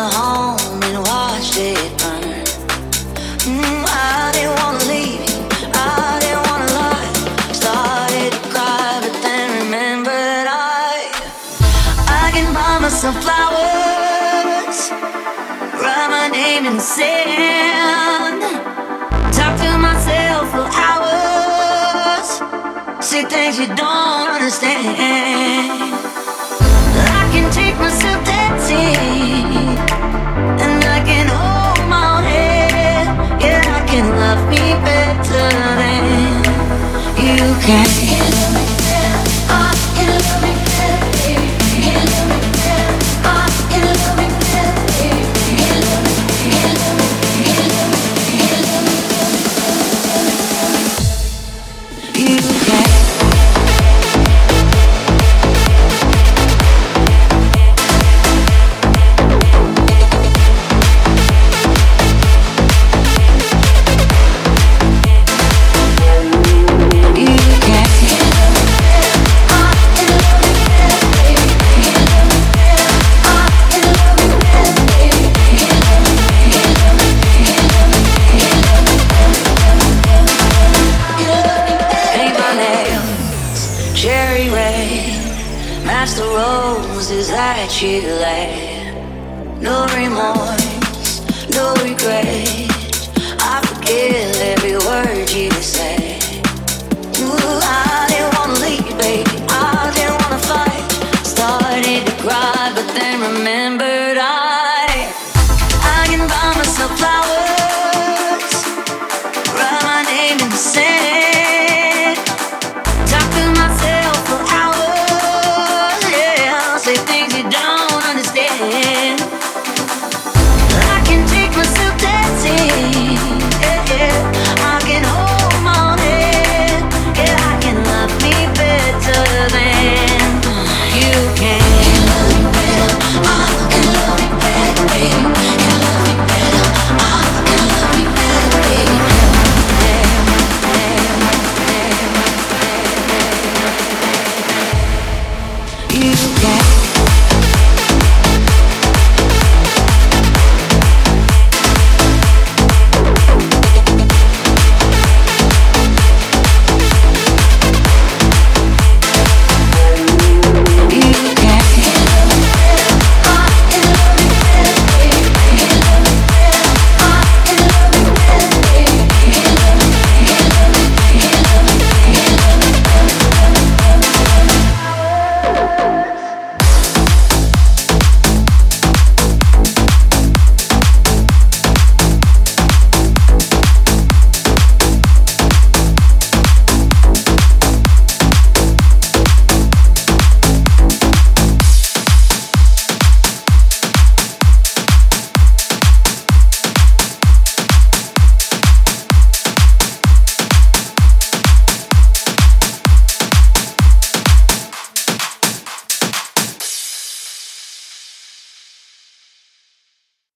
the home and watched it burn. I didn't wanna leave you, I didn't wanna lie. Started to cry, but then remembered I can buy myself flowers, write my name in the sand, talk to myself for hours, say things you don't understand. I can take myself dancing, and I can hold my own head. Yeah, I can love me better than you can. I can love me better. Can love me better. I can love me better. Can love me, can love me, can love me, can love me. You can. Cherry red, match the roses that you laid. No remorse, no regret.